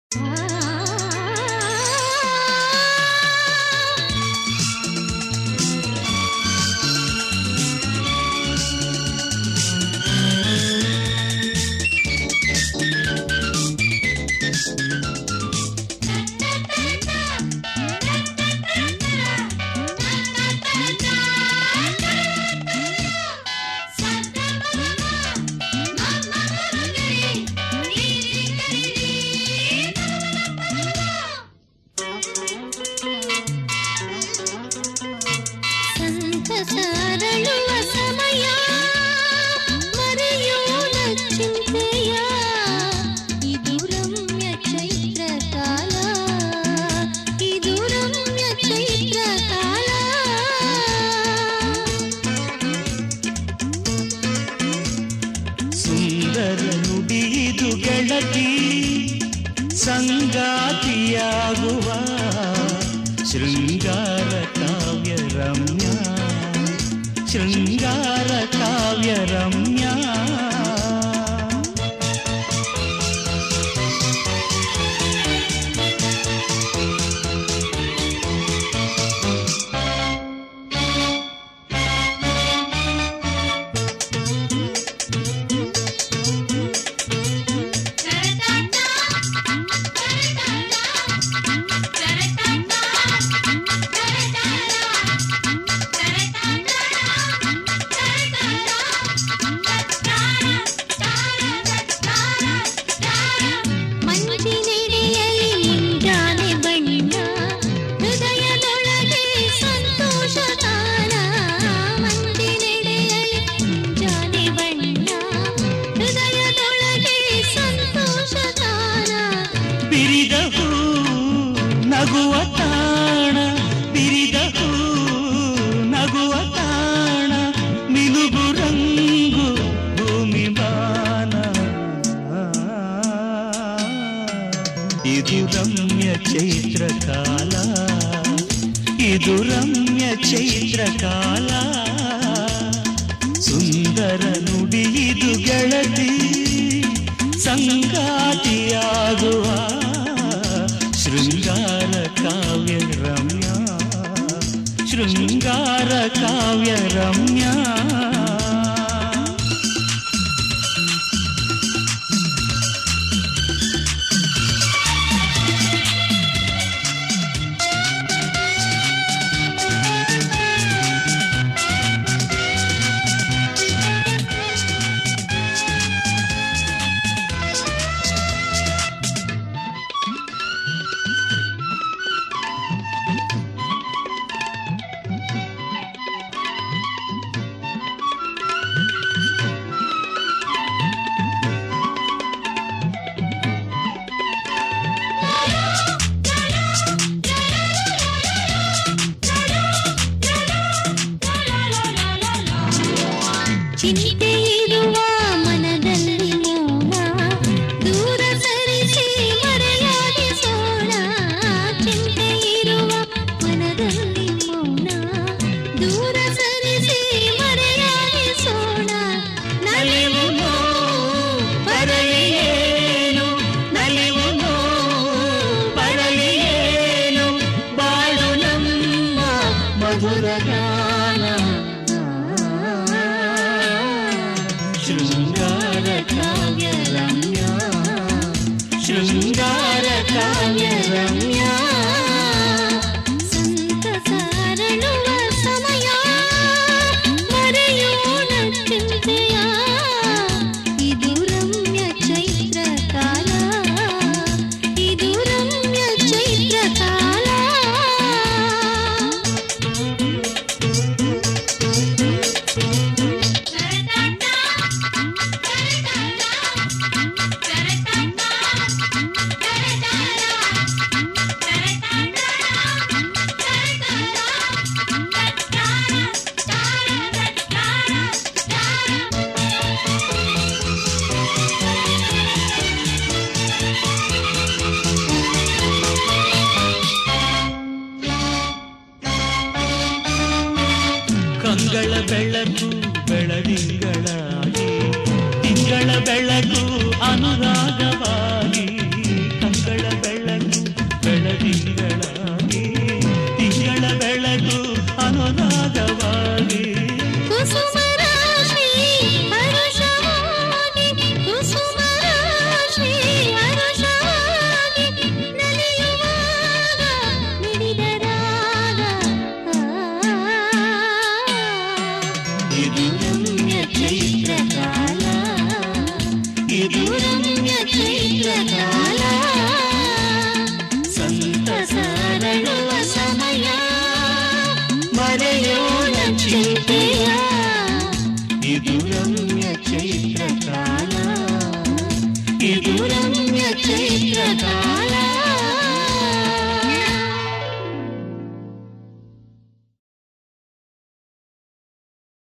ಸಂಗಾತಿಯಾಗುವ ಶೃಂಗಾರ ಕಾವ್ಯ ರಮ್ಯ, ಶೃಂಗಾರ ಕಾವ್ಯ ರಮ್ಯ. ನಗುವ ತಾಣ ಬಿರಿದಹೂ ನಗುವ ತಾಣ ಮಿನುಗು ರಂಗು ಭೂಮಿ ಬಾನ. ಇದು ರಮ್ಯ ಚೈತ್ರ ಕಾಲ, ಇದು ರಮ್ಯ ಚೈತ್ರ ಕಾಲ. ಸುಂದರ ನುಡಿ ಇದು ಗೆಳತಿ ಸಂಗಾತಿಯಾಗುವ ಶೃಂಗಾರ ಕಾವ್ಯ ರಮ್ಯ, ಶೃಂಗಾರ ಕಾವ್ಯ ರಮ್ಯ. ಚಿಂತೆ ಇರುವ ಮನದಲ್ಲಿ ಮೌನ ದೂರ ಸರಿಸಿ ಮರೆಯಾಗಿಸೋಣ. ಚಿಂತೆ ಇರುವ ಮನದಲ್ಲಿ ಮೌನ ದೂರ ಸರಿಸಿ ಮರೆಯಾಗಿಸೋಣ. ನಲಿವು ಬರಲಿಯೇನು, ನಲಿವು ಬರಲಿಯೇನು, ಬಾಳು ನಮ್ಮ ಮಧುರ ಗಾನ. ಶೃಂಗಾರ ಕಾವ್ಯ ರಮ್ಯ, ಶೃಂಗಾರ ಕಾವ್ಯ ರಮ್ಯ. ಸಂತಸ ಅರಳುವ ಸಮಯ ಮರೆಯೋಣ ಚಿಂತೆಯ, ಇದು ರಮ್ಯ ಚೈತ್ರ ಕಾಲ, ಇದು ರಮ್ಯ ಚೈತ್ರ ಕಾಲ. ರಮ್ಯ ಚೈತ್ರಕಾಲ ಇದು ರಮ್ಯ ಚೈತ್ರಕಾಲ